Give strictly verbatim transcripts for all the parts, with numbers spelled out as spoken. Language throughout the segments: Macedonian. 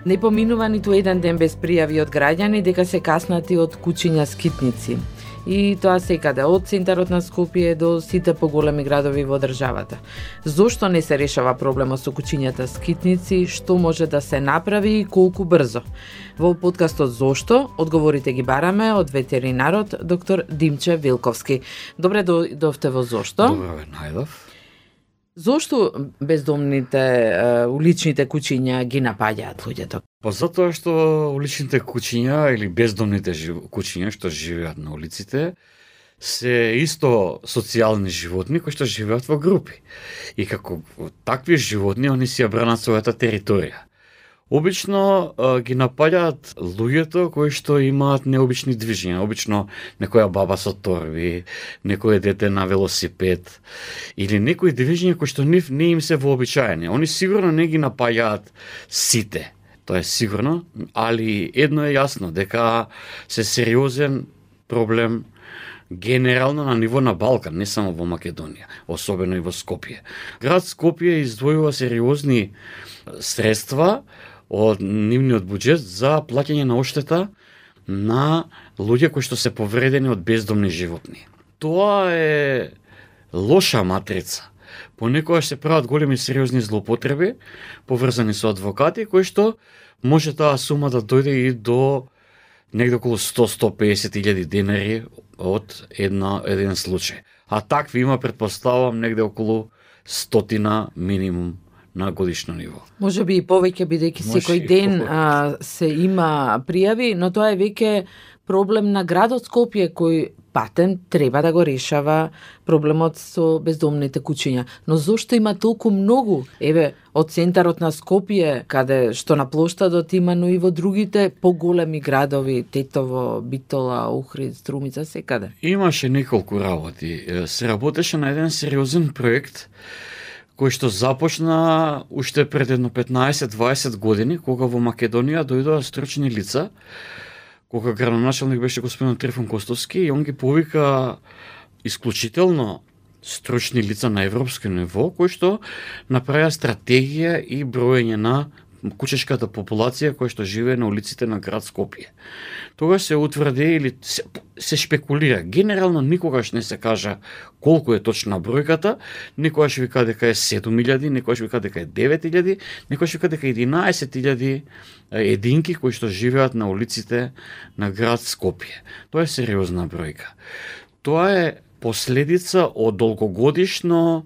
Не поминува ниту еден ден без пријави од граѓани дека се каснати од кучиња скитници. И тоа секаде, од центарот на Скопје до сите поголеми градови во државата. Зошто не се решава проблемот со кучињата скитници, што може да се направи и колку брзо? Во подкастот Зошто одговорите ги бараме од ветеринарот доктор Димче Вилковски. Добре дојдовте во Зошто. Добре најдов. Зошто бездомните уличните кучиња ги напаѓаат луѓето? Па затоа што уличните кучиња или бездомните жив... кучиња што живеат на улиците се исто социјални животни кои што живеат во групи. И како такви животни они си ја бранат својата територија. Обично ги напаѓаат луѓето кои што имаат необични движења, обично некоја баба со торби, некое дете на велосипед или некои движења кои што нив не им се вообичаени. Они сигурно не ги напаѓаат сите. Тоа е сигурно, али едно е јасно дека се сериозен проблем генерално на ниво на Балкан, не само во Македонија, особено и во Скопје. Град Скопје издвојува сериозни средства од нивниот буџет за плаќање на оштета на луѓе кои што се повредени од бездомни животни. Тоа е лоша матрица. Понекогаш се прават големи сериозни злоупотреби, поврзани со адвокати, кои што може таа сума да дојде и до негде околу сто до сто и песет илјади денари од една, еден случај. А такви има, предпоставам, негде околу стотина минимум на годишно ниво. Може би и повеќе, бидејќи секој ден а, се има пријави, но тоа е веќе проблем на градот Скопје кој патен треба да го решава проблемот со бездомните кучиња. Но зошто има толку многу? Еве, од центарот на Скопје, каде што на плоштадот има, но и во другите поголеми градови, Тетово, Битола, Охрид, Струмица, секаде. Имаше неколку работи. Се работеше на еден сериозен проект кој што започна уште пред едно петнаесет до дваесет години, кога во Македонија дојдоа стручни лица, кога градоначалник беше господин Трифон Костовски, и он ги повика исклучително стручни лица на европско ниво, кои што направија стратегија и броење на кучешката популација која што живее на улиците на град Скопје. Тогаш се утврди или се, се шпекулира. Генерално никогаш не се кажа колку е точна бројката, никогаш вика дека е седум илјади, никогаш вика дека е девет илјади, никогаш вика дека е единаесет илјади единки кои што живеат на улиците на град Скопје. Тоа е сериозна бројка. Тоа е последица од долгогодишно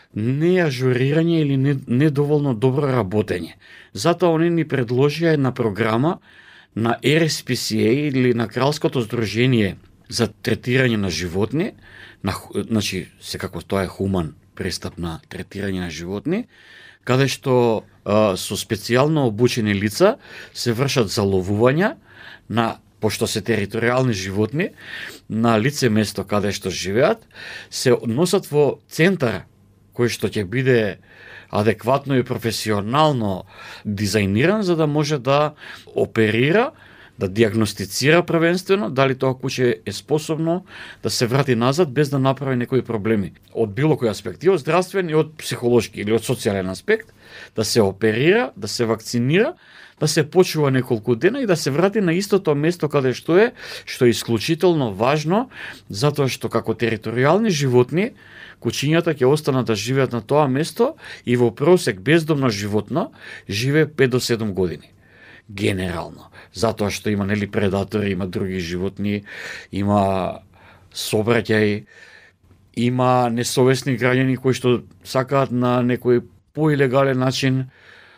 неажурирање или недоволно добро работење. Затоа они ни предложија една програма на Р С П С А или на Кралското здружение за третирање на животни, на, значи, секако тоа е хуман пристап на третирање на животни, каде што а, со специјално обучени лица се вршат заловувања на, пошто се територијални животни, на лице место каде што живеат, се носат во центар кој што ќе биде адекватно и професионално дизајниран за да може да оперира, да диагностицира првенствено дали тоа куче е способно да се врати назад без да направи некои проблеми од било кој аспект, и од здравствен и од психолошки или од социјален аспект, да се оперира, да се вакцинира, да се почува неколку дена и да се врати на истото место каде што е, што е исклучително важно, затоа што како територијални животни кучињата ќе останат да живеат на тоа место и во просек бездомно животно живее пет до седум години. Генерално. Затоа што има нели предатори, има други животни, има собраќај, има несовесни граѓани кои што сакаат на некој поилегален начин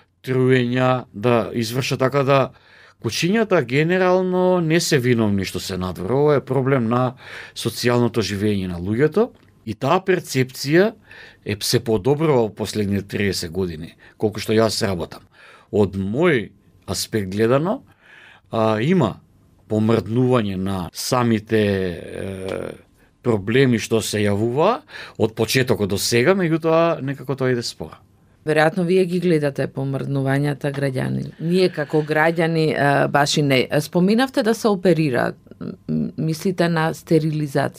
труења да извршат, така да кучињата генерално не се виновни што се надвор. Ова е проблем на социјалното живење на луѓето и таа перцепција е се подобрува во последните триесет години, колку што јас работам. Од мој аспект гледано, а, има помрднување на самите е, проблеми што се јавува од почетокот до сега, меѓутоа некако тоа иде спора. Веројатно вие ги гледате помрднувањата граѓани. Ние како граѓани баш и не. Споминавте да се оперира. Мислите на стерилизација?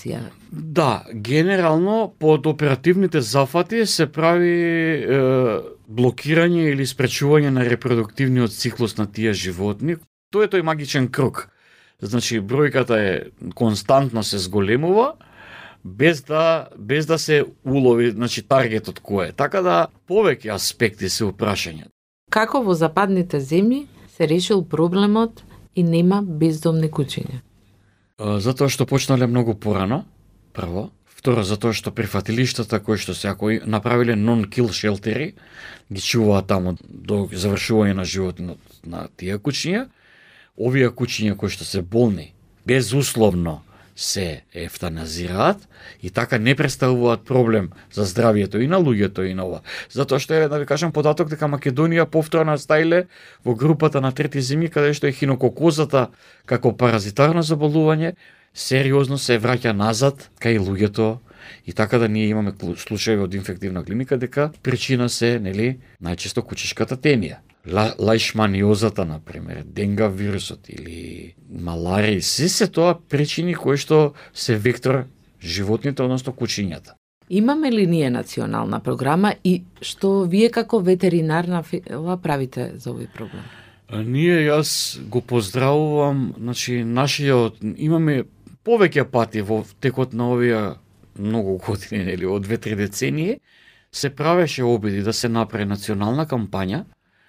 Да, генерално под оперативните зафати се прави е, блокирање или спречување на репродуктивниот циклус на тие животни. Тоа е тој магичен круг. Значи бројката е константно се зголемува без да без да се улови, значи таргетот кој е. Така да повеќе аспекти се упрашања. Како во западните земји се решил проблемот и нема бездомни кучиња? Затоа што почнале многу порано, прво. Второ, затоа што прифатилиштата кои што се ако направиле non-kill шелтери, ги чуваат таму до завршување на животот на тие кучиња. Овие кучиња кои што се болни, безусловно се ефтаназираат и така не представуваат проблем за здравието и на луѓето и на ова. Затоа што е, да ви кажам податок дека Македонија повторно стаиле во групата на трети земји каде што е хинококозата како паразитарно заболување сериозно се враќа назад кај луѓето и така да ние имаме случаи од инфективна клиника дека причина се, нели, најчесто кучешката темија. Лајшманиозата, например, денга вирусот или маларија, се се тоа причини кои што се вектор животните, односно кучињата. Имаме ли ние национална програма и што вие како ветеринарна фила правите за овој проблем? А, ние јас го поздравувам, значи нашиот имаме повеќе пати во текот на овие многу години, нели, од две-три децении се правеше обиди да се направи национална кампања.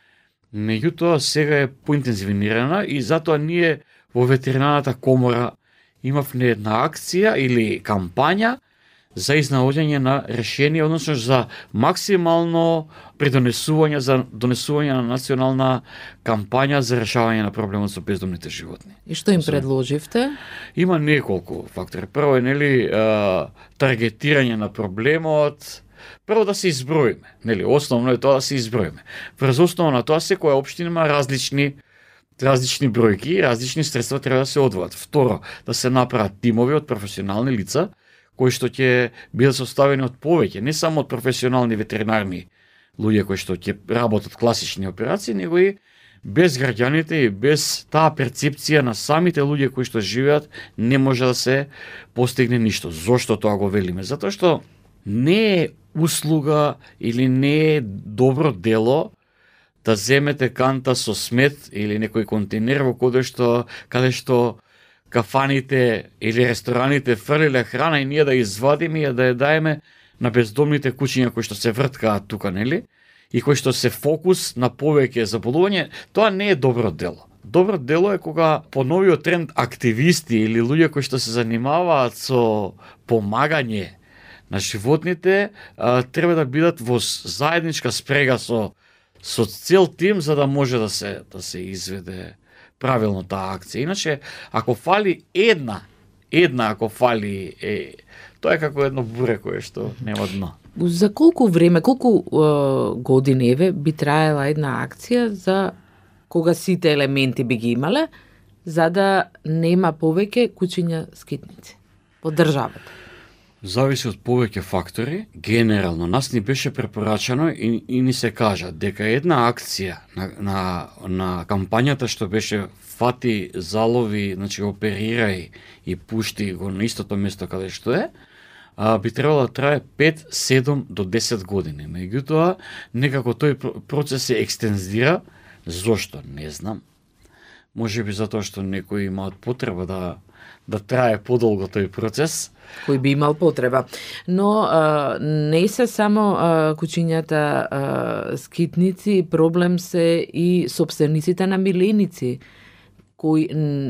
Меѓутоа сега е поинтензивнирана и затоа ние во ветеринарната комора имавме една акција или кампања за изнаоѓање на решение, односно за максимално придонесување за донесување на национална кампања за решавање на проблемот со бездомните животни. И што им предложивте? Има неколку фактори. Прво е, нели, таргетирање на проблемот. Прво да се изброиме, нели, основно е тоа да се изброиме. Врз основа на тоа секоја општина има различни различни бројки и различни средства треба да се одвојат. Второ, да се направат тимови од професионални лица кои што ќе бидат составени од повеќе, не само од професионални ветеринарни луѓе кои што ќе работат класични операции, него и без граѓаните и без таа перцепција на самите луѓе кои што живеат не може да се постигне ништо. Зошто тоа го велиме? Затоа што не е услуга или не е добро дело да земете канта со смет или некој контейнер во каде што каде што кафаните или рестораните фрлиле храна и ние да извадиме и да ја даеме на бездомните кучиња кои што се врткаат тука, нели? И кои што се фокус на повеќе заболување, тоа не е добро дело. Добро дело е кога по новиот тренд активисти или луѓе кои што се занимаваат со помагање на животните а, треба да бидат во заедничка спрега со со цел тим за да може да се да се изведе правилно таа акција. Иначе ако фали една, една ако фали е тоа е како едно буре кое што нема дно. За колку време, колку е, години еве би траела една акција за кога сите елементи би ги имале за да нема повеќе кучиња скитници во државата? Зависи од повеќе фактори. Генерално, нас ни беше препорачано и, и ни се кажа дека една акција на, на, на кампањата што беше фати, залови, значи оперирај и пушти го на истото место каде што е, а, би требало да трае пет, седум до десет години. Меѓутоа, некако тој процес се екстензира. Зошто? Не знам. Може би затоа што некои имаат потреба да да трае подолго тој процес. Кој би имал потреба. Но а, не се само а, кучињата а, скитници, проблем се и собствениците на миленици, кои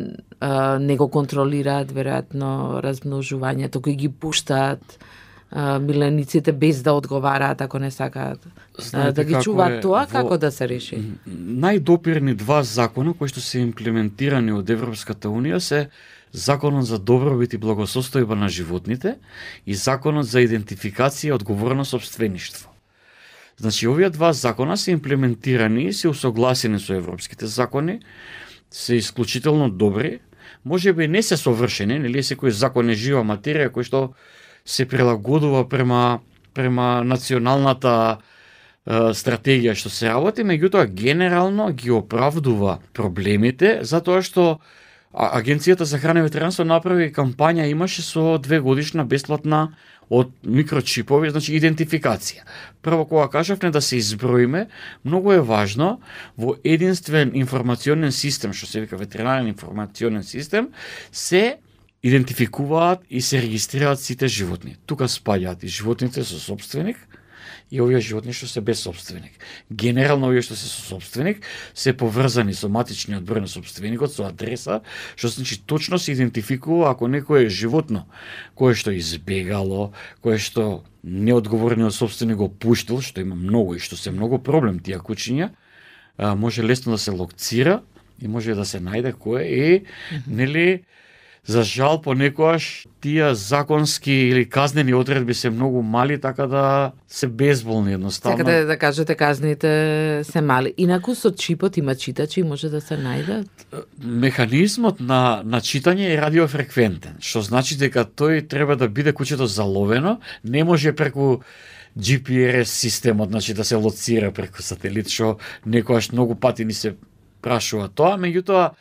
а, не го контролираат веројатно размножувањето, кои ги пуштаат а, милениците без да одговараат ако не сакаат. Знаете, да ги чуваат тоа, во... како да се реши? Најдопирни два закона кои што се имплементирани од Европската Унија се Законот за добробит и благосостојба на животните и Законот за идентификација и одговорно сопствеништво. Значи, овие два закона се имплементирани и се усогласени со европските закони, се исклучително добри, може би не се совршени, нели секој закон е жива материја кој што се прилагодува према према националната е, стратегија што се работи, меѓутоа генерално ги оправдува проблемите затоа што А Агенцијата за храна и ветеринарство направи кампања, имаше со две годишна бесплатна од микрочипови, значи идентификација. Прво кога кажавме да се изброиме, многу е важно во единствен информационен систем, што се вика ветеринарен информационен систем, се идентификуваат и се регистрираат сите животни. Тука спаѓаат и животните со собственик и овие животни што се без собственик. Генерално овие што се со собственик се поврзани со матичниот број на собственикот, со адреса, што значи точно се идентификува ако некое животно кое што избегало, кое што неодговорниот собственик го пуштил, што има многу и што се многу проблем тие кучиња, може лесно да се локцира и може да се најде кој е, нели. За жал, понекогаш тие законски или казнени одредби се многу мали, така да се безболни едноставно. Сакате да кажете казните се мали. Инаку со чипот има читачи, може да се најдат? Механизмот на, на читање е радиофреквентен, што значи дека тој треба да биде кучето заловено, не може преку Джи Пи Ар Ес системот, значи да се лоцира преку сателит, што некогаш многу пати ни се прашува тоа, меѓутоа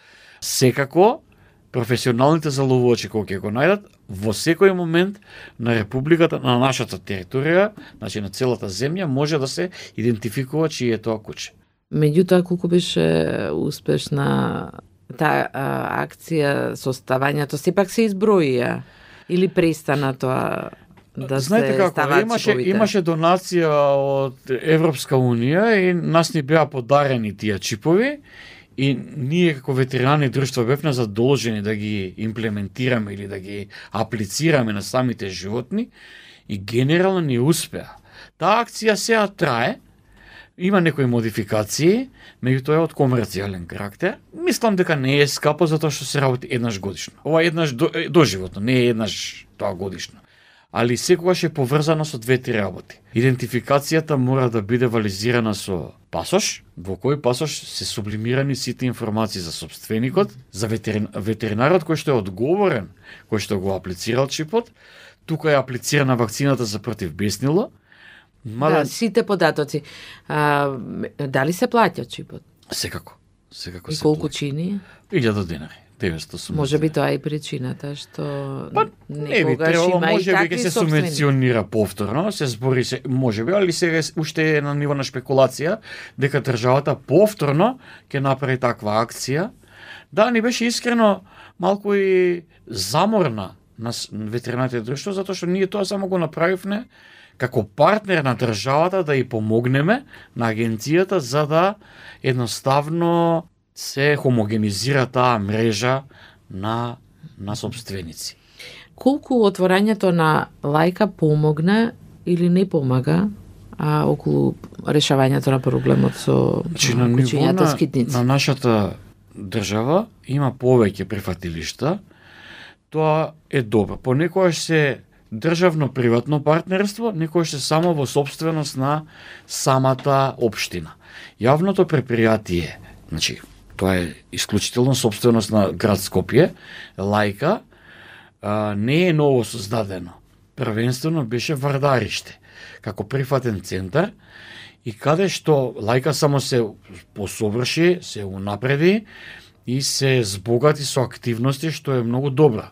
секако професионалните заловувачи кога ќе го најдат во секој момент на републиката, на нашата територија, значи на целата земја, може да се идентификува чие е тоа куче. Меѓутоа, колку беше успешна таа акција со ставањето, сепак се изброија или престана тоа да Знаете се како, ставаат имаше, чиповите? имаше донација од Европска унија и нас ни беа подарени тие чипови. И ние како ветеринарни друштва бевме задолжени да ги имплементираме или да ги аплицираме на самите животни и генерално ни успеа. Таа акција сега трае, има некои модификации, меѓутоа е од комерцијален карактер. Мислам дека не е скапо затоа што се работи еднаш годишно. Ова е еднаш до, доживотно, не е еднаш тоа годишно. Али секогаш е поврзано со две-три работи. Идентификацијата мора да биде вализирана со пасош, во кој пасош се сублимирани сите информации за собственикот, за ветерин, ветеринарот кој што е одговорен, кој што го аплицирал чипот, тука е аплицирана вакцината за против беснило. Мада... Да, сите податоци. А, дали се плаќа чипот? Секако. Секако и се колку плаќа. чини? илјада денари. деветстотини. Може би тоа е причината што па, не би требало, може би ќе се субвенционира повторно, се збори се, може би, али сега уште е на ниво на шпекулација дека државата повторно ќе направи таква акција. Да, ни беше искрено малку и заморна на ветеринарните друштво, затоа што ние тоа само го направивме како партнер на државата да и помогнеме на агенцијата за да едноставно се хомогенизира таа мрежа на, на собственици. Колку отворањето на лајка помогна или не помага а, околу решавањето на проблемот со значи, на кучињата скитници? На нашата држава има повеќе прифатилишта. Тоа е добро. Понекогаш се државно-приватно партнерство, некојаш се само во собственост на самата општина. Јавното предпријатие, значи, тоа е исклучително собственост на град Скопје, лајка, а, не е ново создадено. Првенствено беше Вардариште, како прифатен центар, и каде што лајка само се посоврши, се унапреди и се збогати со активности, што е многу добра.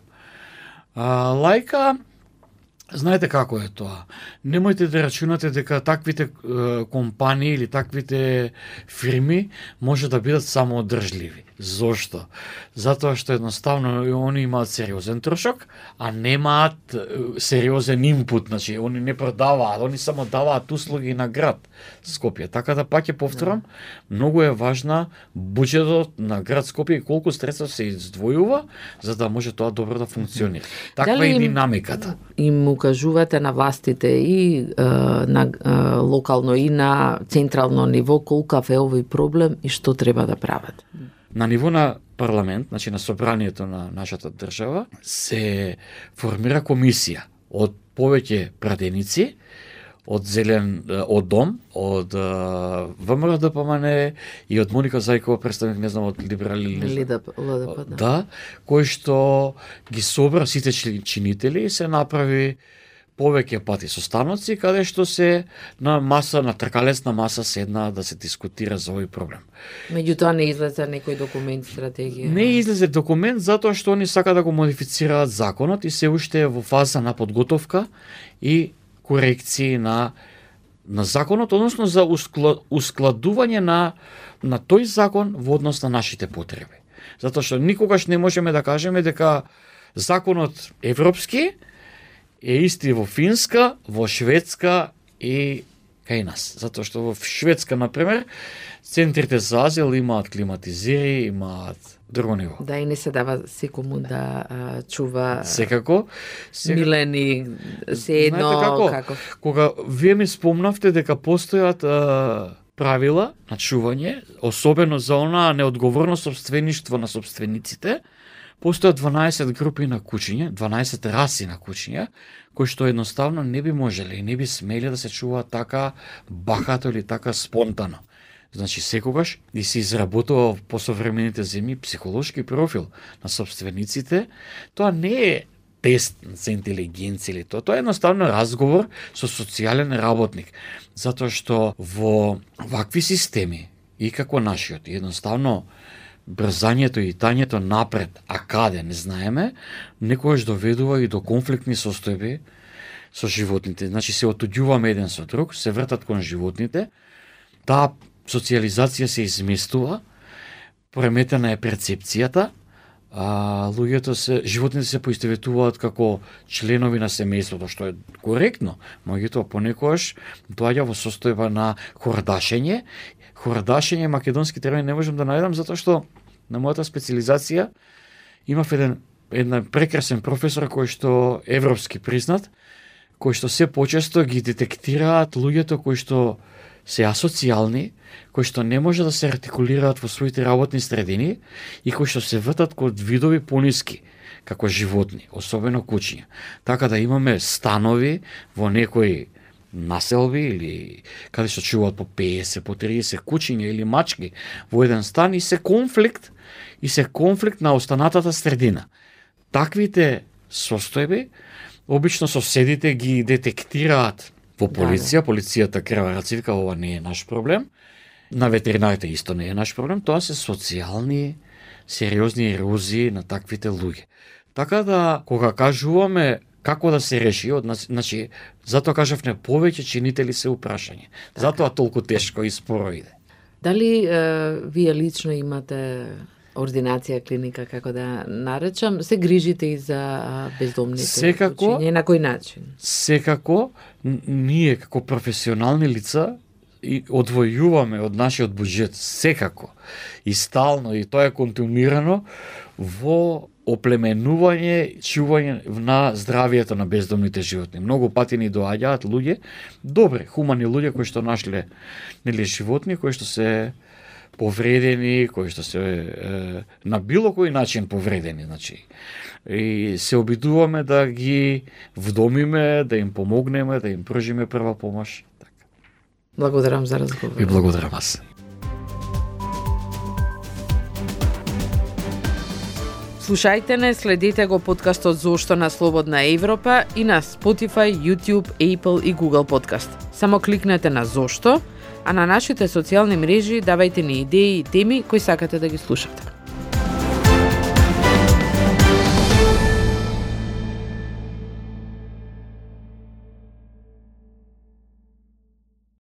А, лајка, знаете како е тоа. Немојте да рачунате дека таквите е, компании или таквите фирми може да бидат самоодржливи. Зошто? Затоа што едноставно они имаат сериозен трошок, а немаат сериозен импут, значи они не продаваат, они само даваат услуги на град Скопје. Така да пак ќе повторам, многу е важна буџетот на град Скопје и колку средства се издвојува за да може тоа добро да функционира. Таква е динамиката. Им укажувате на властите и е, на е, локално и на централно ниво колкав е овој проблем и што треба да прават? На ниво на парламент, значи на собранието на нашата држава, се формира комисија од повеќе пратеници, од Зелен, од Дом, од Вэ Ем Р Д П М Н и од Моника Зајкова, представник, не знам, од Либерали, Л Д П, да. да, кој што ги собра сите чинители и се направи повеќе пати состаноци каде што се на маса, на тркалесна маса седна да се дискутира за овој проблем. Меѓутоа не излезе некој документ, стратегија. Не излезе документ затоа што они сака да го модифицираат законот и се уште е во фаза на подготовка и корекции на на законот, односно за ускладување на на тој закон во однос на нашите потреби. Затоа што никогаш не можеме да кажеме дека законот европски е исти во Финска, во Шведска и кај нас. Затоа што во Шведска, например, центрите за азил имаат климатизери, имаат друго ниво. Да, и не се дава секому да а, чува секако, секако милени се едно како, како. Кога вие ми спомнавте дека постојат а, правила на чување, особено за онаа неодговорно собствеништво на собствениците, постојат дванаесет групи на кучиња, дванаесет раси на кучиња, кои што едноставно не би можеле и не би смели да се чуваат така бахато или така спонтано. Значи, секогаш и се изработува по современите земји психолошки профил на собствениците, тоа не е тест за интелигенција или тоа, тоа е едноставно разговор со социјален работник, затоа што во вакви системи и како нашиот, едноставно брзањето и тањето напред, а каде не знаеме, некојаш доведува и до конфликтни состојби со животните. Значи се отуѓуваме еден со друг, се вртат кон животните, таа социјализација се изместува, преметена е перцепцијата, а луѓето се, животните се поистоветуваат како членови на семејството, што е коректно, меѓутоа понекогаш доаѓа во состојба на хордашење. Хордашење, македонски термин не можам да најдам, затоа што на мојата специализација имав еден, еден прекрасен професор кој што европски признат, кој што се почесто ги детектираат луѓето кои што се асоцијални, кои што не може да се артикулираат во своите работни средини и кои што се вртат код видови пониски, како животни, особено кучиња. Така да имаме станови во некои населби или каде што чуваат по песет, по триесет кучиња или мачки во еден стан и се конфликт и се конфликт на останатата средина. Таквите состојби обично соседите ги детектираат во полиција, полицијата крива рацивка, ова не е наш проблем. На ветеринарите исто не е наш проблем, тоа се социјални сериозни ерозии на таквите луѓе. Така да кога кажуваме како да се реши, значи затоа кажавме повеќе чинители се упрашање. Така. Затоа толку тешко и споро иде. Дали е, вие лично имате ординација, клиника, како да наречам, се грижите и за бездомните секако, кучиња, на кој начин? Секако, ние како професионални лица и одвојуваме од нашиот буџет, секако, и стално, и тоа е континуирано во оплеменување, чување на здравието на бездомните животни. Многу пати ни доаѓаат луѓе, добри, хумани луѓе кои што нашле нели животни кои што се повредени, кои што се е, на било кој начин повредени, значи. И се обидуваме да ги вдомиме, да им помогнеме, да им пружиме прва помош. Така. Благодарам за разговор. И благодарам аз. Слушајте не, следете го подкастот Зошто на Слободна Европа и на Spotify, YouTube, Apple и Google Podcast. Само кликнете на Зошто, а на нашите социјални мрежи давајте ни идеи и теми кои сакате да ги слушате.